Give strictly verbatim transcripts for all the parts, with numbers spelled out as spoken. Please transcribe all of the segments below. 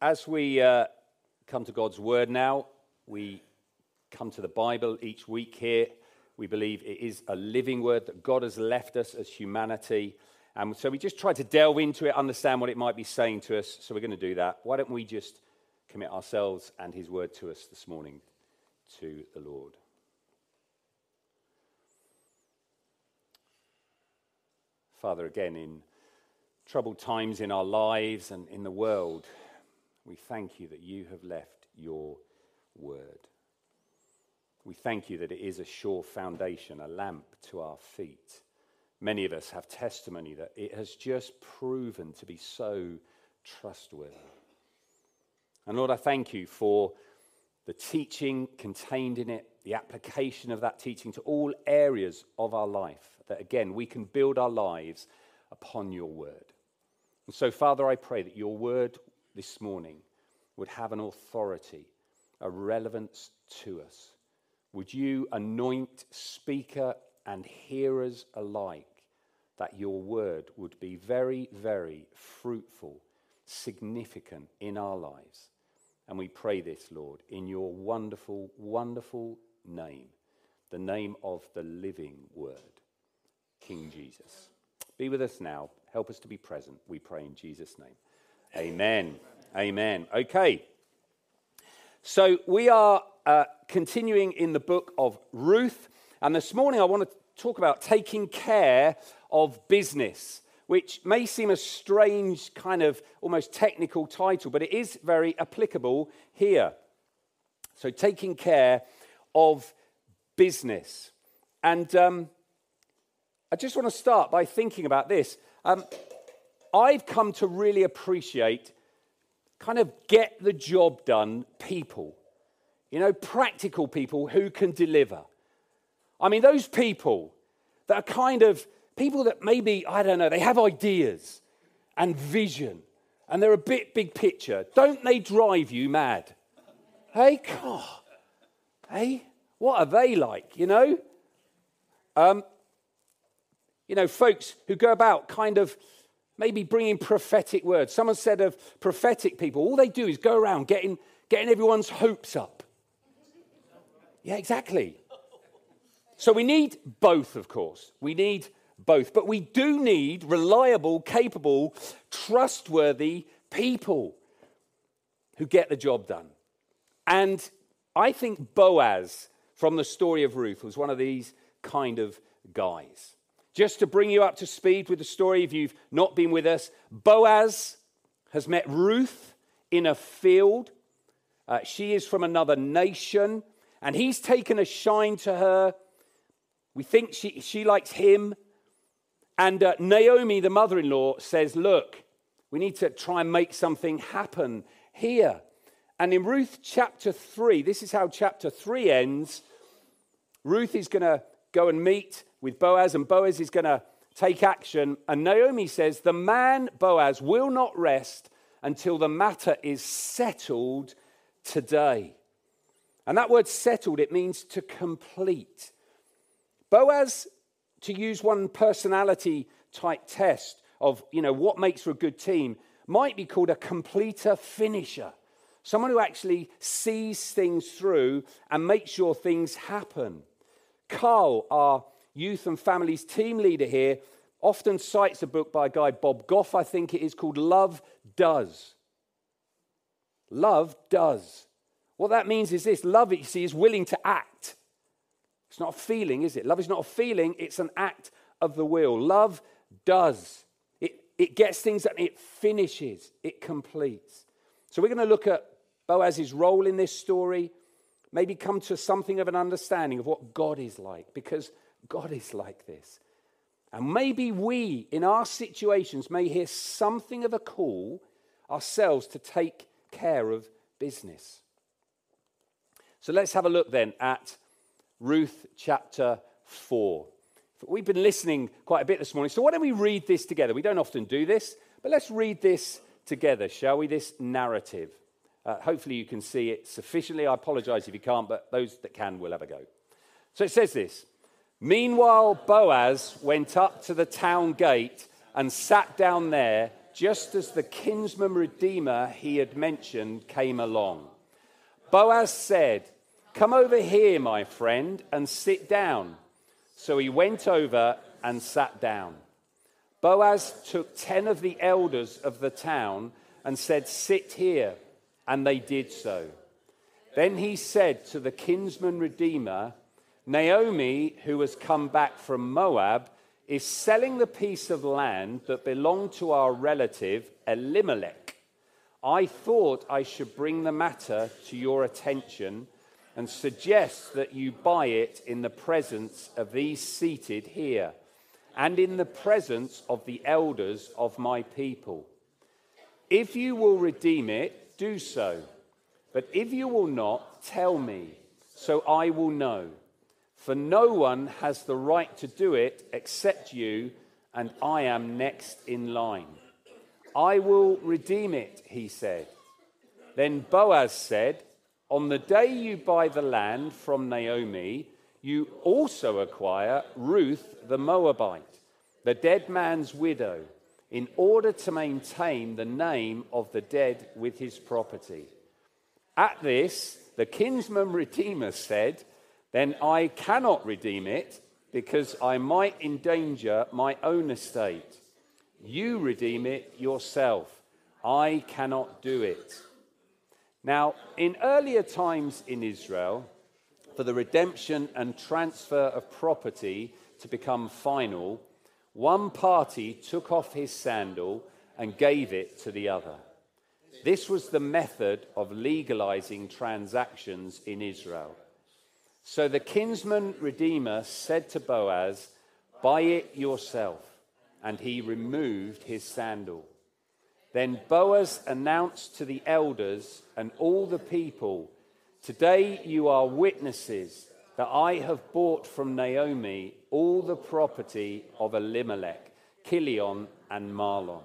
As we uh, come to God's Word now, we come to the Bible each week here. We believe it is a living Word that God has left us as humanity. And so we just try to delve into it, understand what it might be saying to us. So we're going to do that. Why don't we just commit ourselves and His Word to us this morning to the Lord. Father, again, in troubled times in our lives and in the world, we thank you that you have left your word. We thank you that it is a sure foundation, a lamp to our feet. Many of us have testimony that it has just proven to be so trustworthy. And Lord, I thank you for the teaching contained in it, the application of that teaching to all areas of our life, that again, we can build our lives upon your word. And so, Father, I pray that your word this morning would have an authority, a relevance to us. Would you anoint speaker and hearers alike, that your word would be very, very fruitful, significant in our lives. And we pray this, Lord, in your wonderful, wonderful name, the name of the living word, King Jesus. Be with us now. Help us to be present. We pray in Jesus' name. Amen. Amen. Okay. So we are uh, continuing in the book of Ruth. And this morning I want to talk about taking care of business, which may seem a strange kind of almost technical title, but it is very applicable here. So taking care of business. And um, I just want to start by thinking about this. Um, I've come to really appreciate kind of get the job done people. You know, practical people who can deliver. I mean, those people that are kind of people that maybe, I don't know, they have ideas and vision and they're a bit big picture. Don't they drive you mad? Hey, God. Hey, what are they like, you know? Um, you know, folks who go about kind of maybe bringing prophetic words. Someone said of prophetic people, all they do is go around getting, getting everyone's hopes up. Yeah, exactly. So we need both, of course. We need both. But we do need reliable, capable, trustworthy people who get the job done. And I think Boaz from the story of Ruth was one of these kind of guys. Just to bring you up to speed with the story, if you've not been with us, Boaz has met Ruth in a field. Uh, she is from another nation, and he's taken a shine to her. We think she, she likes him. And uh, Naomi, the mother-in-law, says, look, we need to try and make something happen here. And in Ruth chapter three, this is how chapter three ends. Ruth is going to go and meet with Boaz, and Boaz is going to take action. And Naomi says, the man, Boaz, will not rest until the matter is settled today. And that word settled, it means to complete. Boaz, to use one personality type test of, you know, what makes for a good team, might be called a completer finisher. Someone who actually sees things through and makes sure things happen. Carl, our youth and families team leader here, often cites a book by a guy, Bob Goff, I think it is, called Love Does. Love does. What that means is this: love, you see, is willing to act. It's not a feeling, is it? Love is not a feeling, it's an act of the will. Love does. It, it gets things done, it finishes, it completes. So we're going to look at Boaz's role in this story, maybe come to something of an understanding of what God is like, because God is like this. And maybe we, in our situations, may hear something of a call ourselves to take care of business. So let's have a look then at Ruth chapter four. We've been listening quite a bit this morning, so why don't we read this together? We don't often do this, but let's read this together, shall we? This narrative. Uh, hopefully you can see it sufficiently. I apologize if you can't, but those that can will have a go. So it says this: meanwhile, Boaz went up to the town gate and sat down there just as the kinsman redeemer he had mentioned came along. Boaz said, "Come over here, my friend, and sit down." So he went over and sat down. Boaz took ten of the elders of the town and said, "Sit here," and they did so. Then he said to the kinsman redeemer, "Naomi, who has come back from Moab, is selling the piece of land that belonged to our relative Elimelech. I thought I should bring the matter to your attention and suggest that you buy it in the presence of these seated here and in the presence of the elders of my people. If you will redeem it, do so. But if you will not, tell me, so I will know. For no one has the right to do it except you, and I am next in line." "I will redeem it," he said. Then Boaz said, "On the day you buy the land from Naomi, you also acquire Ruth the Moabite, the dead man's widow, in order to maintain the name of the dead with his property." At this, the kinsman redeemer said, "Then I cannot redeem it, because I might endanger my own estate. You redeem it yourself. I cannot do it." Now, in earlier times in Israel, for the redemption and transfer of property to become final, one party took off his sandal and gave it to the other. This was the method of legalizing transactions in Israel. So the kinsman redeemer said to Boaz, "Buy it yourself." And he removed his sandal. Then Boaz announced to the elders and all the people, "Today you are witnesses that I have bought from Naomi all the property of Elimelech, Kilion, and Mahlon.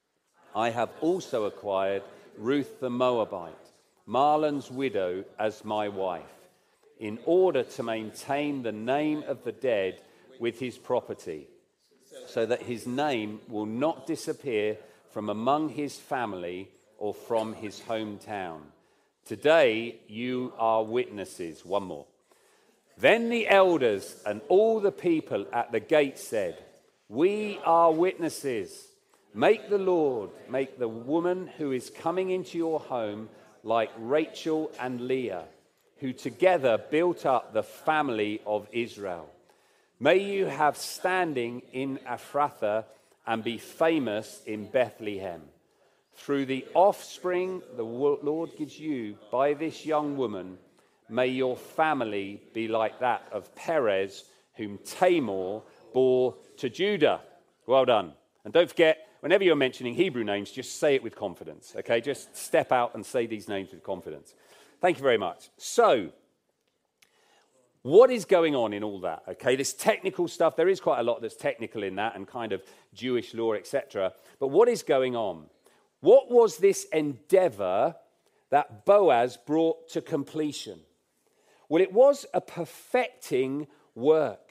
I have also acquired Ruth the Moabite, Mahlon's widow, as my wife, in order to maintain the name of the dead with his property, so that his name will not disappear from among his family or from his hometown. Today you are witnesses." One more. Then the elders and all the people at the gate said, "We are witnesses. Make the Lord make the woman who is coming into your home like Rachel and Leah, who together built up the family of Israel. May you have standing in Ephrathah and be famous in Bethlehem. Through the offspring the Lord gives you by this young woman, may your family be like that of Perez, whom Tamar bore to Judah." Well done. And don't forget, whenever you're mentioning Hebrew names, just say it with confidence, okay? Just step out and say these names with confidence. Thank you very much. So, what is going on in all that? Okay, this technical stuff, there is quite a lot that's technical in that and kind of Jewish law, et cetera. But what is going on? What was this endeavor that Boaz brought to completion? Well, it was a perfecting work.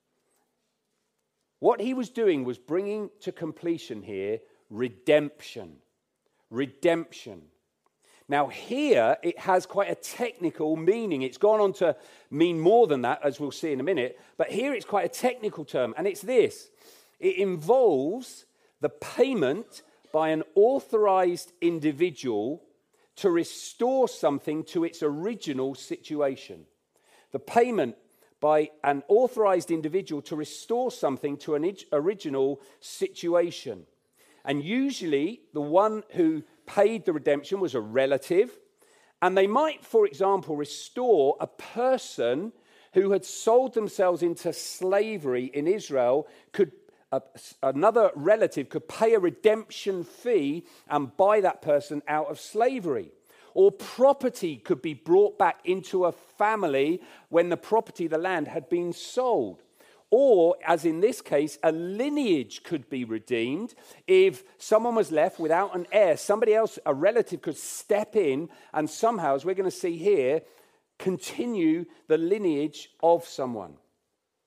What he was doing was bringing to completion here redemption. Redemption. Now here it has quite a technical meaning. It's gone on to mean more than that, as we'll see in a minute. But here it's quite a technical term, and it's this. It involves the payment by an authorized individual to restore something to its original situation. The payment by an authorized individual to restore something to an original situation. And usually the one who paid the redemption was a relative, and they might, for example, restore a person who had sold themselves into slavery in Israel. Could uh, another relative could pay a redemption fee and buy that person out of slavery. Or property could be brought back into a family when the property, the land, had been sold. Or, as in this case, a lineage could be redeemed. If someone was left without an heir, somebody else, a relative, could step in and somehow, as we're going to see here, continue the lineage of someone.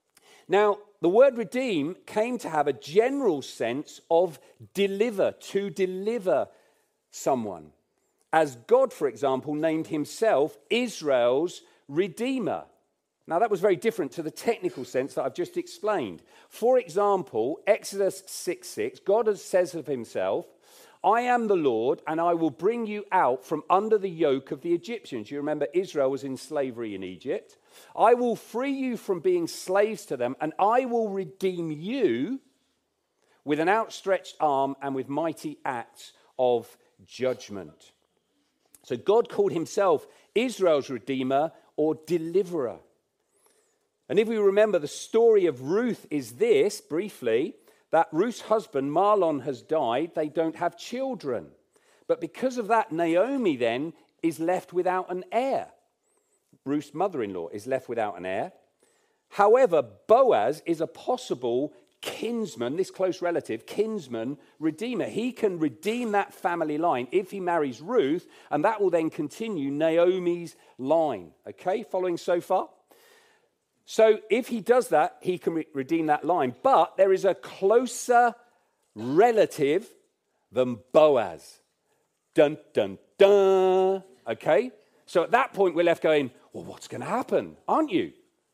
Now, the word redeem came to have a general sense of deliver, to deliver someone. As God, for example, named himself Israel's Redeemer. Now, that was very different to the technical sense that I've just explained. For example, Exodus six six, God says of himself, I am the Lord, and I will bring you out from under the yoke of the Egyptians. You remember Israel was in slavery in Egypt. I will free you from being slaves to them, and I will redeem you with an outstretched arm and with mighty acts of judgment. So God called himself Israel's Redeemer or Deliverer. And if we remember, the story of Ruth is this, briefly, that Ruth's husband, Mahlon, has died. They don't have children. But because of that, Naomi then is left without an heir. Ruth's mother-in-law is left without an heir. However, Boaz is a possible kinsman, this close relative, kinsman, redeemer. He can redeem that family line if he marries Ruth, and that will then continue Naomi's line. Okay, following so far? So if he does that, he can re- redeem that line. But there is a closer relative than Boaz. Dun, dun, dun. Okay? So at that point, we're left going, well, what's going to happen? Aren't you?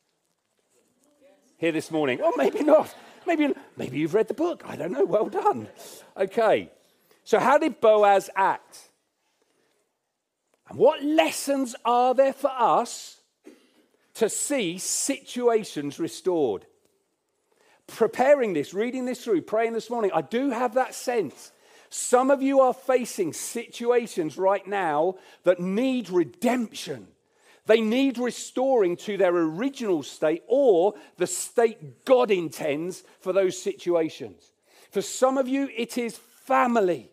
Here this morning. Well, maybe not. Maybe, maybe you've read the book. I don't know. Well done. Okay. So how did Boaz act? And what lessons are there for us to see situations restored? Preparing this, reading this through, praying this morning, I do have that sense. Some of you are facing situations right now that need redemption. They need restoring to their original state or the state God intends for those situations. For some of you, it is family.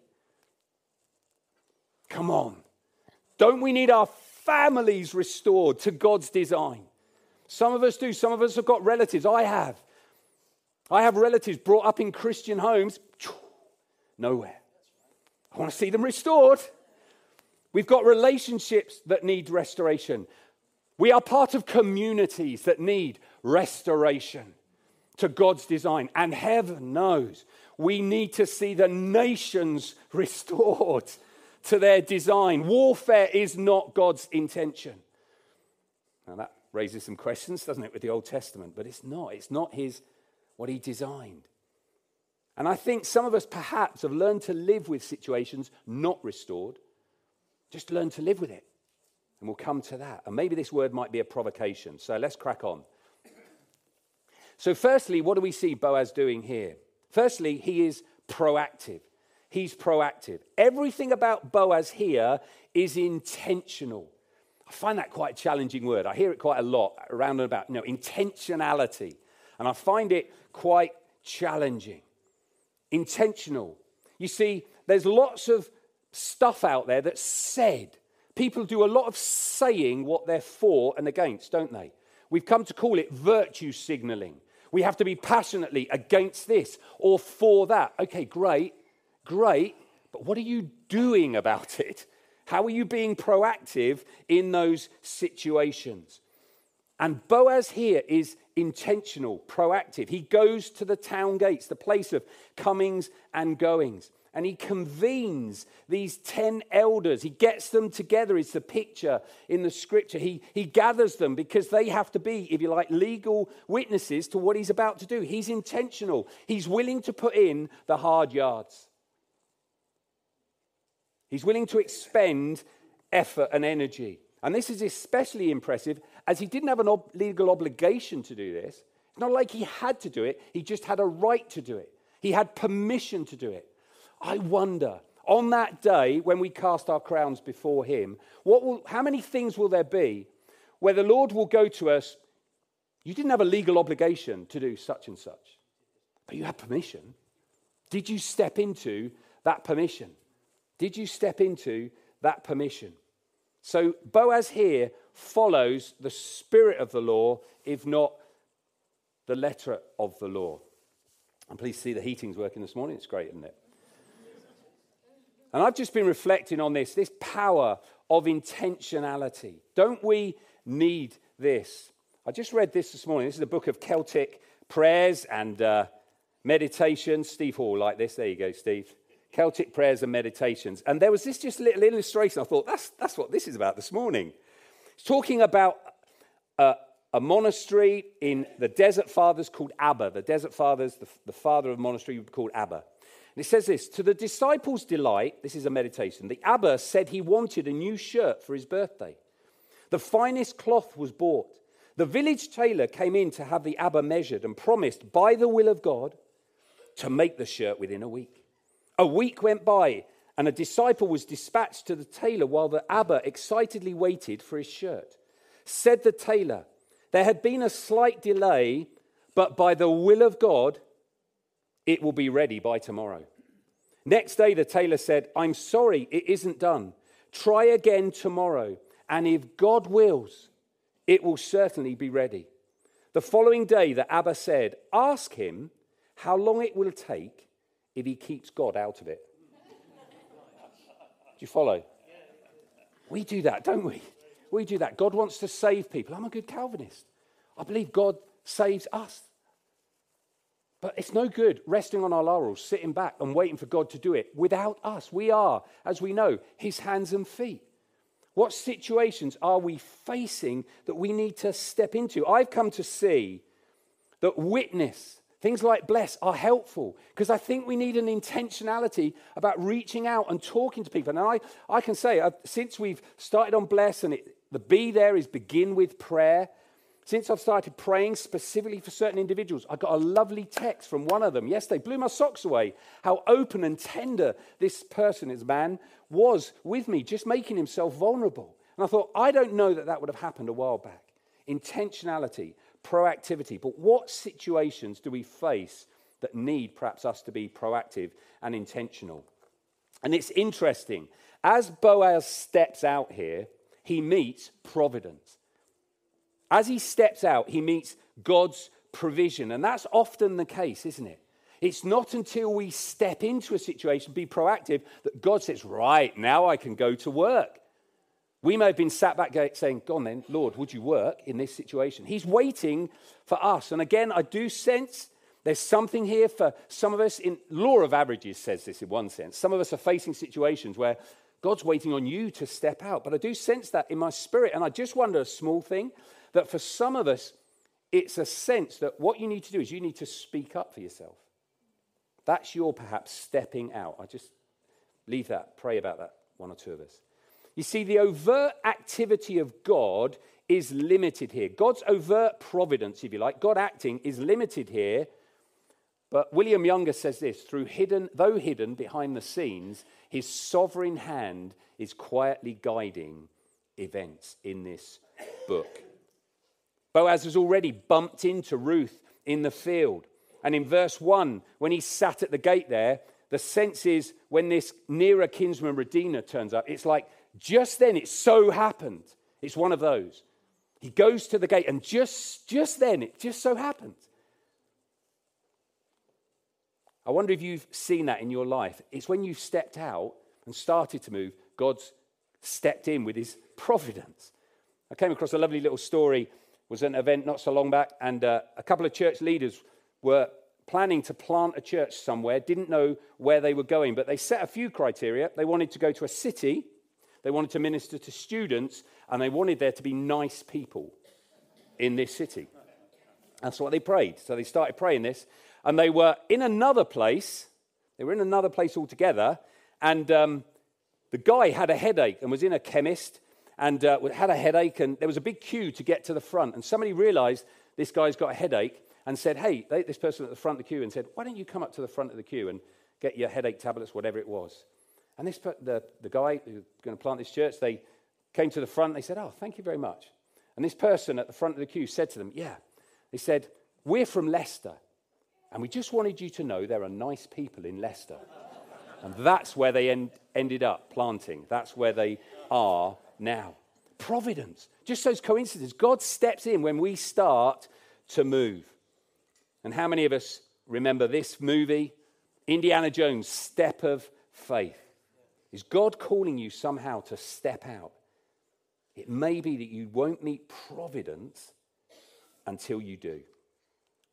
Come on. Don't we need our families restored to God's design? Some of us do. Some of us have got relatives. I have. I have relatives brought up in Christian homes. Nowhere. I want to see them restored. We've got relationships that need restoration. We are part of communities that need restoration to God's design. And heaven knows we need to see the nations restored to their design. Warfare is not God's intention. Now that raises some questions, doesn't it, with the Old Testament? But it's not. It's not his, what he designed. And I think some of us perhaps have learned to live with situations not restored. Just learn to live with it. And we'll come to that. And maybe this word might be a provocation. So let's crack on. So firstly, what do we see Boaz doing here? Firstly, he is proactive. He's proactive. Everything about Boaz here is intentional. I find that quite a challenging word. I hear it quite a lot around and about, you know, intentionality. And I find it quite challenging. Intentional. You see, there's lots of stuff out there that's said. People do a lot of saying what they're for and against, don't they? We've come to call it virtue signaling. We have to be passionately against this or for that. Okay, great, great. But what are you doing about it? How are you being proactive in those situations? And Boaz here is intentional, proactive. He goes to the town gates, the place of comings and goings. And he convenes these ten elders. He gets them together. It's the picture in the scripture. He, he gathers them because they have to be, if you like, legal witnesses to what he's about to do. He's intentional. He's willing to put in the hard yards. He's willing to expend effort and energy. And this is especially impressive as he didn't have a ob- legal obligation to do this. It's not like he had to do it. He just had a right to do it. He had permission to do it. I wonder, on that day when we cast our crowns before him, what will, how many things will there be where the Lord will go to us, you didn't have a legal obligation to do such and such, but you had permission. Did you step into that permission? Did you step into that permission? So Boaz here follows the spirit of the law, if not the letter of the law. And please see the heating's working this morning. It's great, isn't it? And I've just been reflecting on this, this power of intentionality. Don't we need this? I just read this this morning. This is a book of Celtic prayers and uh, meditations. Steve Hall like this. There you go, Steve. Celtic prayers and meditations. And there was this just little illustration. I thought, that's, that's what this is about this morning. It's talking about uh, a monastery in the Desert Fathers called Abba. The Desert Fathers, the, the father of the monastery called Abba. And it says this, to the disciples' delight, this is a meditation, the Abba said he wanted a new shirt for his birthday. The finest cloth was bought. The village tailor came in to have the Abba measured and promised, by the will of God, to make the shirt within a week. A week went by, and a disciple was dispatched to the tailor while the Abba excitedly waited for his shirt. Said the tailor, there had been a slight delay, but by the will of God, it will be ready by tomorrow. Next day, the tailor said, I'm sorry, it isn't done. Try again tomorrow, and if God wills, it will certainly be ready. The following day, the Abba said, ask him how long it will take if he keeps God out of it. Do you follow? We do that, don't we? We do that. God wants to save people. I'm a good Calvinist. I believe God saves us. But it's no good resting on our laurels, sitting back and waiting for God to do it without us. We are, as we know, his hands and feet. What situations are we facing that we need to step into? I've come to see that witness, things like bless, are helpful because I think we need an intentionality about reaching out and talking to people. And I, I can say, I've, since we've started on bless, and it, the B there is begin with prayer. Since I've started praying specifically for certain individuals, I got a lovely text from one of them yesterday. Blew my socks away. How open and tender this person, this man, was with me, just making himself vulnerable. And I thought, I don't know that that would have happened a while back. Intentionality, proactivity. But what situations do we face that need perhaps us to be proactive and intentional? And it's interesting. As Boaz steps out here, he meets providence. As he steps out, he meets God's provision. And that's often the case, isn't it? It's not until we step into a situation, be proactive, that God says, right, now I can go to work. We may have been sat back saying, go on then, Lord, would you work in this situation? He's waiting for us. And again, I do sense there's something here for some of us. In law of averages says this in one sense. Some of us are facing situations where God's waiting on you to step out. But I do sense that in my spirit. And I just wonder, a small thing, that for some of us, it's a sense that what you need to do is you need to speak up for yourself. That's your perhaps stepping out. I just leave that, pray about that, one or two of us. You see, the overt activity of God is limited here. God's overt providence, if you like, God acting is limited here. But William Younger says this, through hidden, though hidden behind the scenes, his sovereign hand is quietly guiding events in this book. Boaz has already bumped into Ruth in the field. And in verse one, when he sat at the gate there, the sense is when this nearer kinsman redeemer turns up, it's like just then it so happened. It's one of those. He goes to the gate and just, just then it just so happened. I wonder if you've seen that in your life. It's when you've stepped out and started to move, God's stepped in with his providence. I came across a lovely little story. Was an event not so long back, and uh, a couple of church leaders were planning to plant a church somewhere, didn't know where they were going, but they set a few criteria. They wanted to go to a city, they wanted to minister to students, and they wanted there to be nice people in this city. That's what they prayed. So they started praying this, and they were in another place. They were in another place altogether, and um, the guy had a headache and was in a chemist, and uh, had a headache, and there was a big queue to get to the front. And somebody realized this guy's got a headache and said, hey, they, this person at the front of the queue, and said, why don't you come up to the front of the queue and get your headache tablets, whatever it was. And this the, the guy who's going to plant this church, they came to the front, and they said, oh, thank you very much. And this person at the front of the queue said to them, yeah, they said, we're from Leicester, and we just wanted you to know there are nice people in Leicester. And that's where they end, ended up planting. That's where they are now. Providence. Just those coincidences. God steps in when we start to move. And how many of us remember this movie, Indiana Jones, Step of Faith? Is God calling you somehow to step out? It may be that you won't meet providence until you do.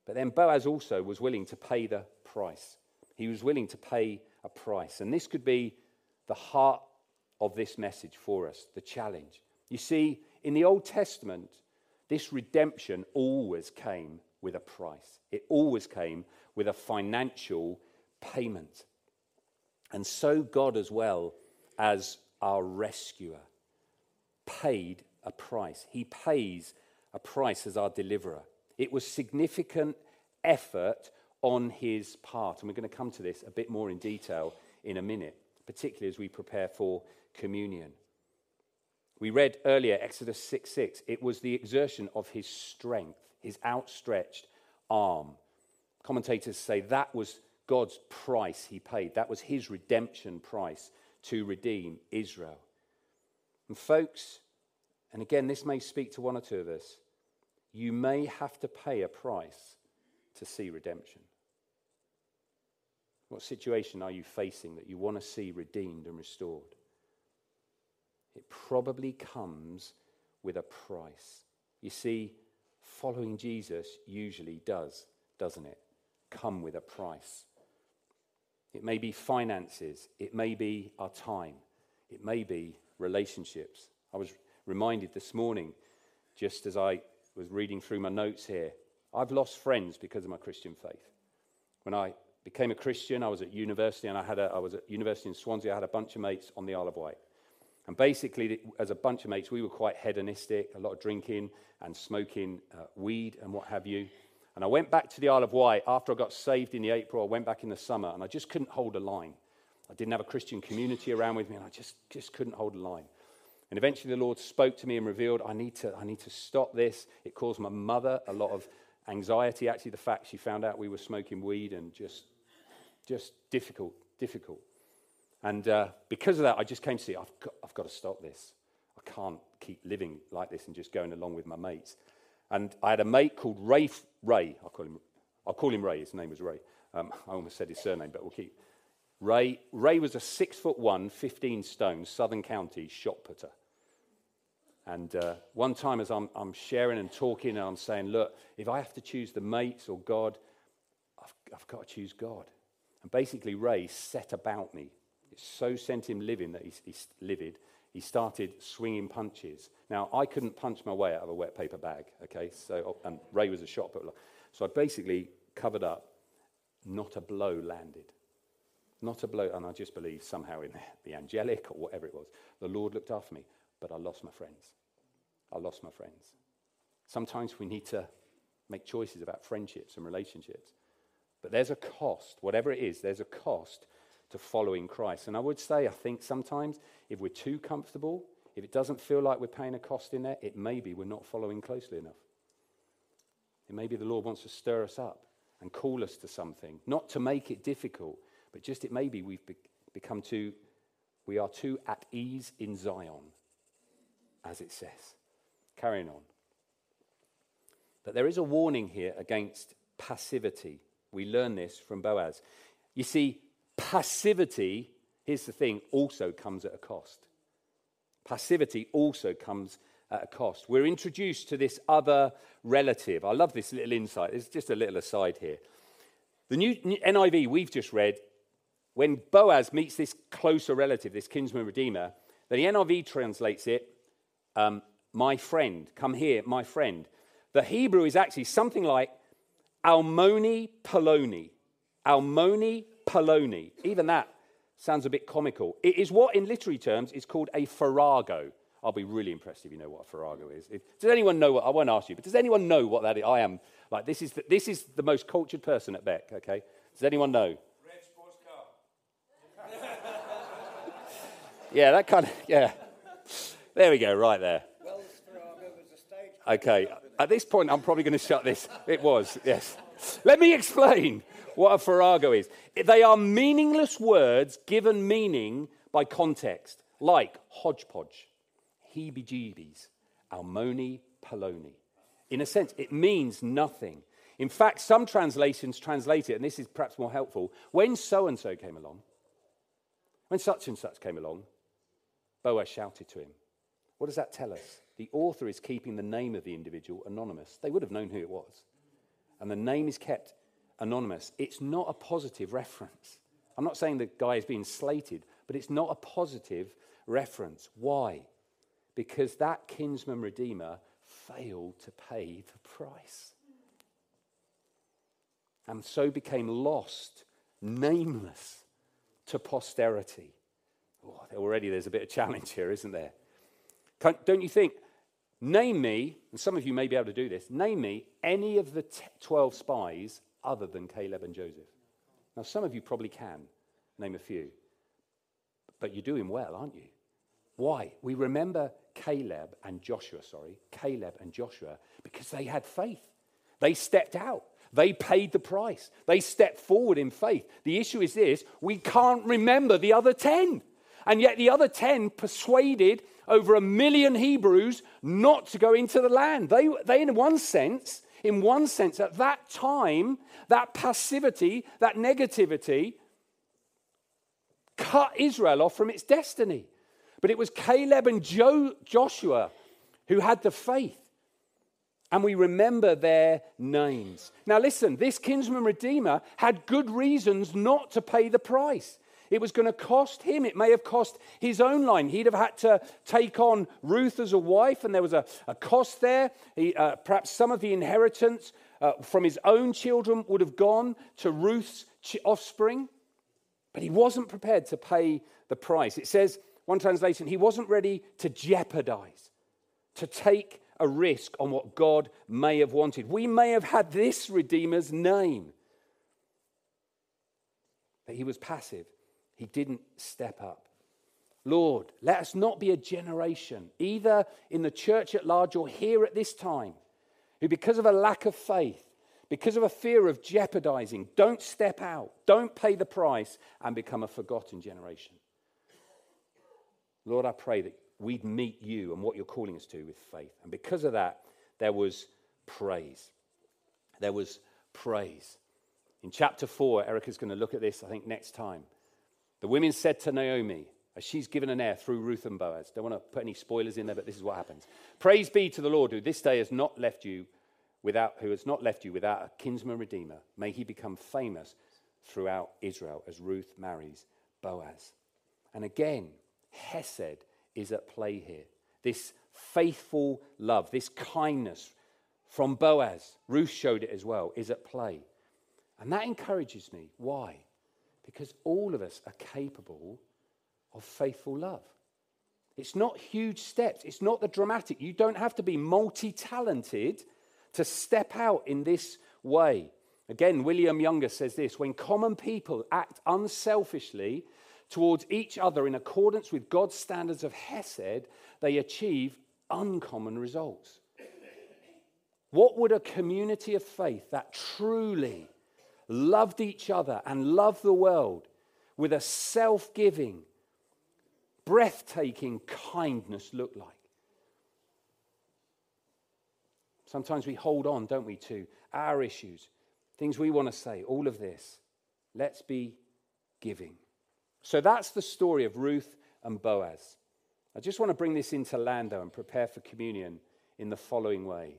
But then Boaz also was willing to pay the price. He was willing to pay a price. And this could be the heart of this message for us, the challenge. You see, in the Old Testament, this redemption always came with a price. It always came with a financial payment. And so God, as well as our rescuer, paid a price. He pays a price as our deliverer. It was significant effort on his part. And we're going to come to this a bit more in detail in a minute, particularly as we prepare for communion. We read earlier, Exodus six six, it was the exertion of his strength, his outstretched arm. Commentators say that was God's price he paid. That was his redemption price to redeem Israel. And folks, and again, this may speak to one or two of us, you may have to pay a price to see redemption. What situation are you facing that you want to see redeemed and restored? It probably comes with a price. You see, following Jesus usually does, doesn't it? Come with a price. It may be finances. It may be our time. It may be relationships. I was reminded this morning, just as I was reading through my notes here, I've lost friends because of my Christian faith. When I became a Christian, I was at university, and I had a, I was at university in Swansea. I had a bunch of mates on the Isle of Wight. And basically, as a bunch of mates, we were quite hedonistic, a lot of drinking and smoking uh, weed and what have you. And I went back to the Isle of Wight after I got saved in the April. I went back in the summer, and I just couldn't hold a line. I didn't have a Christian community around with me, and I just, just couldn't hold a line. And eventually the Lord spoke to me and revealed, I need to, I need to stop this. It caused my mother a lot of anxiety. Actually, the fact she found out we were smoking weed, and just, just difficult, difficult. And uh, because of that, I just came to see, I've got, I've got to stop this. I can't keep living like this and just going along with my mates. And I had a mate called Ray. Ray, I'll call him. I'll call him Ray. His name was Ray. Um, I almost said his surname, but we'll keep. Ray. Ray was a six foot one, fifteen stone, Southern Counties shot putter. And uh, one time, as I'm, I'm sharing and talking, and I'm saying, "Look, if I have to choose the mates or God, I've, I've got to choose God." And basically, Ray set about me. It so sent him living that he's, he's livid. He started swinging punches. Now, I couldn't punch my way out of a wet paper bag, okay? So, and Ray was a shot putter. So I basically covered up. Not a blow landed. Not a blow. And I just believe somehow in the angelic or whatever it was, the Lord looked after me. But I lost my friends. I lost my friends. Sometimes we need to make choices about friendships and relationships. But there's a cost. Whatever it is, there's a cost to following Christ. And I would say, I think sometimes if we're too comfortable, if it doesn't feel like we're paying a cost in there, it may be we're not following closely enough. It may be the Lord wants to stir us up and call us to something, not to make it difficult, but just it may be we've be- become too, we are too at ease in Zion, as it says. Carrying on. But there is a warning here against passivity. We learn this from Boaz. You see, passivity, here's the thing, also comes at a cost. Passivity also comes at a cost. We're introduced to this other relative. I love this little insight. It's just a little aside here. The new N I V we've just read, when Boaz meets this closer relative, this kinsman redeemer, the N I V translates it, um, my friend, come here, my friend. The Hebrew is actually something like Almoni Poloni. Almoni Poloni. Even that sounds a bit comical. It is what in literary terms is called a farrago. I'll be really impressed if you know what a farrago is. If, does anyone know what, I won't ask you, but does anyone know what that is? I am, like, this is the, this is the most cultured person at Beck, okay? Does anyone know? Red sports car. Yeah, that kind of, yeah. There we go, right there. Well, Farrago was a stage. Okay, at this point, I'm probably going to shut this. It was, yes. Let me explain what a farrago is. They are meaningless words given meaning by context, like hodgepodge, heebie-jeebies, almoni, poloni. In a sense, it means nothing. In fact, some translations translate it, and this is perhaps more helpful, when so-and-so came along, when such and such came along, Boaz shouted to him. What does that tell us? The author is keeping the name of the individual anonymous. They would have known who it was. and the name is kept anonymous, it's not a positive reference. I'm not saying the guy is being slated, but it's not a positive reference. Why? Because that kinsman redeemer failed to pay the price. And so became lost, nameless to posterity. Oh, already there's a bit of challenge here, isn't there? Can't, don't you think? Name me, and some of you may be able to do this, name me any of the t- twelve spies other than Caleb and Joseph. Now, some of you probably can name a few, but you're doing well, aren't you? Why? We remember Caleb and Joshua, sorry, Caleb and Joshua, because they had faith. They stepped out. They paid the price. They stepped forward in faith. The issue is this: we can't remember the other ten. And yet the other ten persuaded over a million Hebrews not to go into the land. They, they in one sense, in one sense, at that time, that passivity, that negativity, cut Israel off from its destiny. But it was Caleb and jo- Joshua who had the faith. And we remember their names. Now listen, this kinsman redeemer had good reasons not to pay the price. It was going to cost him. It may have cost his own line. He'd have had to take on Ruth as a wife, and there was a, a cost there. He, uh, perhaps some of the inheritance uh, from his own children would have gone to Ruth's ch- offspring. But he wasn't prepared to pay the price. It says, one translation, he wasn't ready to jeopardize, to take a risk on what God may have wanted. We may have had this Redeemer's name, but he was passive. He didn't step up. Lord, let us not be a generation, either in the church at large or here at this time, who because of a lack of faith, because of a fear of jeopardizing, don't step out, don't pay the price, and become a forgotten generation. Lord, I pray that we'd meet you and what you're calling us to with faith. And because of that, there was praise. There was praise. In chapter four, Erica's going to look at this, I think, next time. The women said to Naomi, as she's given an heir through Ruth and Boaz, don't want to put any spoilers in there, but this is what happens. Praise be to the Lord, who this day has not left you without, who has not left you without a kinsman redeemer. May he become famous throughout Israel as Ruth marries Boaz. And again, Hesed is at play here. This faithful love, this kindness from Boaz, Ruth showed it as well, is at play. And that encourages me. Why? Because all of us are capable of faithful love. It's not huge steps. It's not the dramatic. You don't have to be multi-talented to step out in this way. Again, William Younger says this: when common people act unselfishly towards each other in accordance with God's standards of Hesed, they achieve uncommon results. What would a community of faith that truly loved each other and loved the world with a self-giving, breathtaking kindness look like? Sometimes we hold on, don't we, to our issues, things we want to say, all of this. Let's be giving. So that's the story of Ruth and Boaz. I just want to bring this into Lando and prepare for communion in the following way.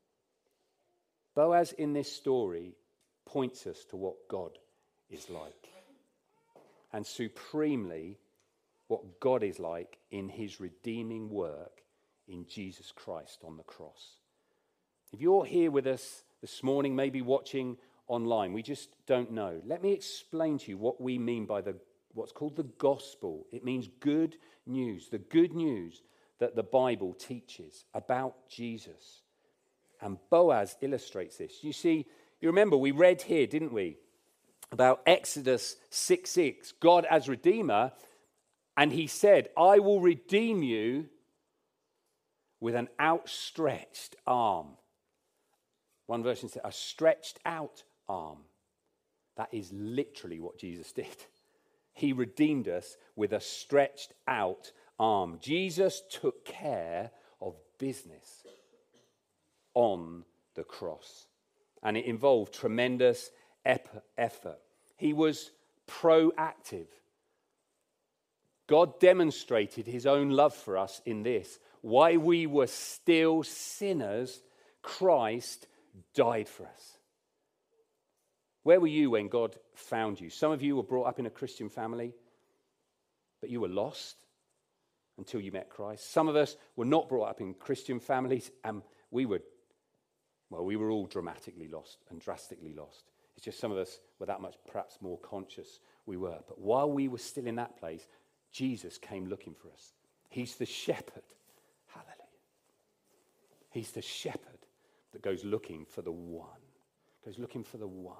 Boaz in this story points us to what God is like. And supremely, what God is like in his redeeming work in Jesus Christ on the cross. If you're here with us this morning, maybe watching online, we just don't know. Let me explain to you what we mean by the what's called the gospel. It means good news, the good news that the Bible teaches about Jesus. And Boaz illustrates this. You see, you remember we read here, didn't we, about Exodus six six, God as Redeemer, and he said, I will redeem you with an outstretched arm. One version said, a stretched out arm. That is literally what Jesus did. He redeemed us with a stretched out arm. Jesus took care of business on the cross. And it involved tremendous ep- effort. He was proactive. God demonstrated his own love for us in this. While we were still sinners, Christ died for us. Where were you when God found you? Some of you were brought up in a Christian family, but you were lost until you met Christ. Some of us were not brought up in Christian families, and we were, well, we were all dramatically lost and drastically lost. It's just some of us were that much perhaps more conscious we were. But while we were still in that place, Jesus came looking for us. He's the shepherd. Hallelujah. He's the shepherd that goes looking for the one. Goes looking for the one.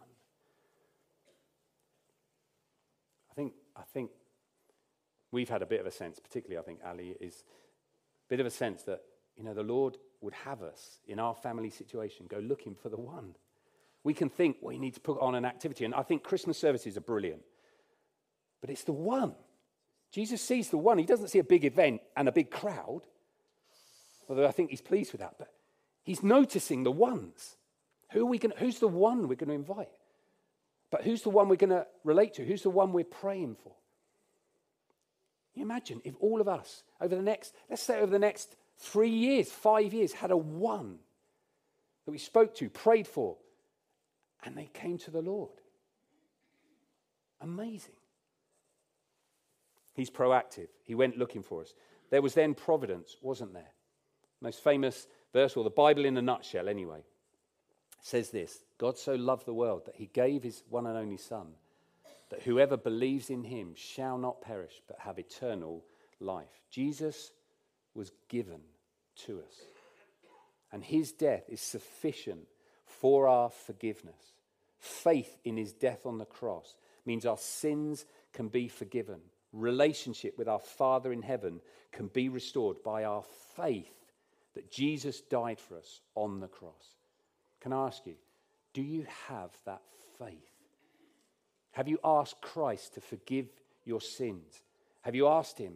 I think, I think we've had a bit of a sense, particularly I think Ali, is a bit of a sense that, you know, the Lord would have us in our family situation go looking for the one. We can think, well, you need to put on an activity. And I think Christmas services are brilliant. But it's the one. Jesus sees the one. He doesn't see a big event and a big crowd. Although I think he's pleased with that. But he's noticing the ones. Who are we going? Who's the one we're going to invite? But who's the one we're going to relate to? Who's the one we're praying for? Can you imagine if all of us over the next, let's say over the next three years, five years, had a one that we spoke to, prayed for, and they came to the Lord. Amazing. He's proactive. He went looking for us. There was then providence, wasn't there? Most famous verse, or the Bible in a nutshell anyway, says this: God so loved the world that he gave his one and only Son, that whoever believes in him shall not perish but have eternal life. Jesus was given to us. And his death is sufficient for our forgiveness. Faith in his death on the cross means our sins can be forgiven. Relationship with our Father in heaven can be restored by our faith that Jesus died for us on the cross. Can I ask you, do you have that faith? Have you asked Christ to forgive your sins? Have you asked him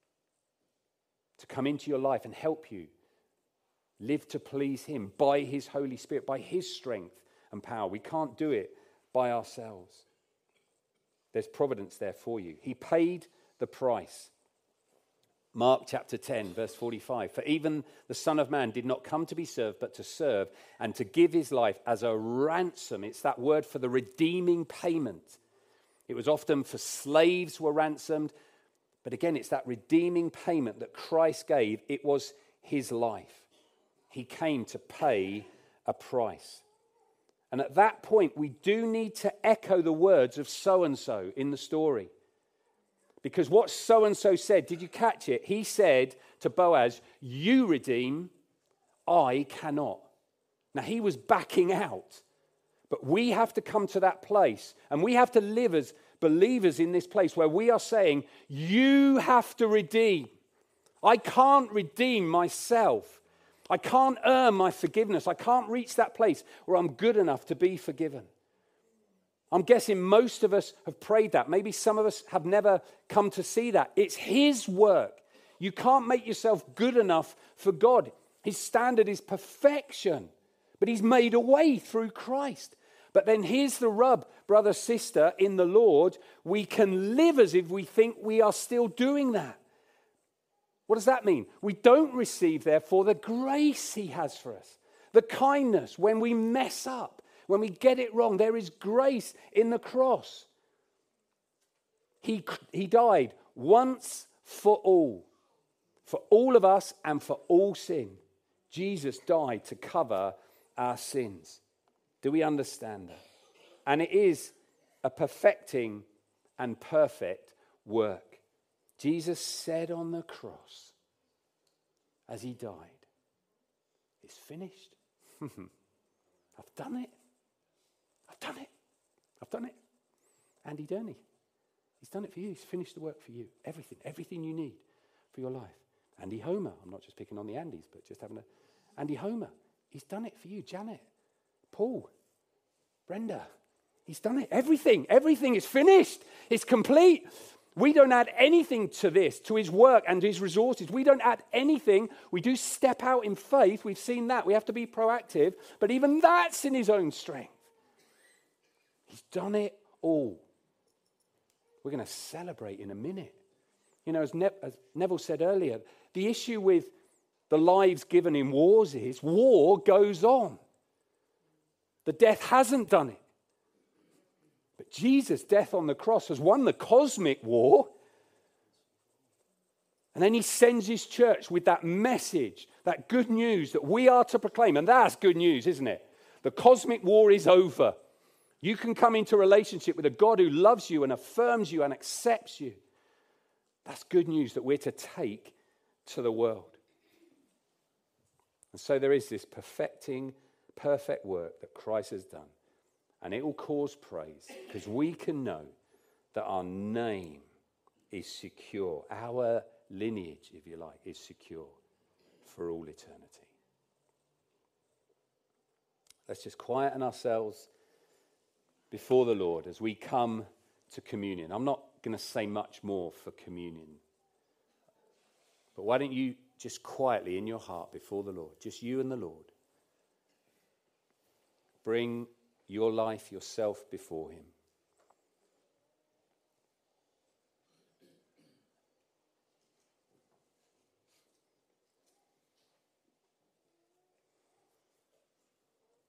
to come into your life and help you live to please him by his Holy Spirit, by his strength and power? We can't do it by ourselves. There's providence there for you. He paid the price. Mark chapter ten, verse forty-five. For even the Son of Man did not come to be served, but to serve and to give his life as a ransom. It's that word for the redeeming payment. It was often for slaves were ransomed. But again, it's that redeeming payment that Christ gave. It was his life. He came to pay a price. And at that point, we do need to echo the words of so-and-so in the story. Because what so-and-so said, did you catch it? He said to Boaz, you redeem, I cannot. Now, he was backing out. But we have to come to that place. And we have to live as believers in this place where we are saying, you have to redeem. I can't redeem myself. I can't earn my forgiveness. I can't reach that place where I'm good enough to be forgiven. I'm guessing most of us have prayed that. Maybe some of us have never come to see that. It's his work. You can't make yourself good enough for God. His standard is perfection. But he's made a way through Christ. But then here's the rub, brother, sister, in the Lord. We can live as if we think we are still doing that. What does that mean? We don't receive, therefore, the grace he has for us. The kindness when we mess up, when we get it wrong. There is grace in the cross. He, he died once for all. For all of us and for all sin. Jesus died to cover our sins. Do we understand that? And it is a perfecting and perfect work. Jesus said on the cross, as he died, it's finished. I've done it. I've done it. I've done it. Andy Durney, he's done it for you. He's finished the work for you. Everything, everything you need for your life. Andy Homer, I'm not just picking on the Andys, but just having a... Andy Homer, he's done it for you. Janet, Paul, Brenda, he's done it. Everything, everything is finished. It's complete. We don't add anything to this, to his work and his resources. We don't add anything. We do step out in faith. We've seen that. We have to be proactive. But even that's in his own strength. He's done it all. We're going to celebrate in a minute. You know, as, ne- as Neville said earlier, the issue with the lives given in wars is war goes on. The death hasn't done it. But Jesus' death on the cross has won the cosmic war. And then he sends his church with that message, that good news that we are to proclaim. And that's good news, isn't it? The cosmic war is over. You can come into relationship with a God who loves you and affirms you and accepts you. That's good news that we're to take to the world. And so there is this perfecting, perfect work that Christ has done. And it will cause praise because we can know that our name is secure. Our lineage, if you like, is secure for all eternity. Let's just quieten ourselves before the Lord as we come to communion. I'm not going to say much more for communion. But why don't you just quietly in your heart before the Lord, just you and the Lord, bring your life, yourself before him.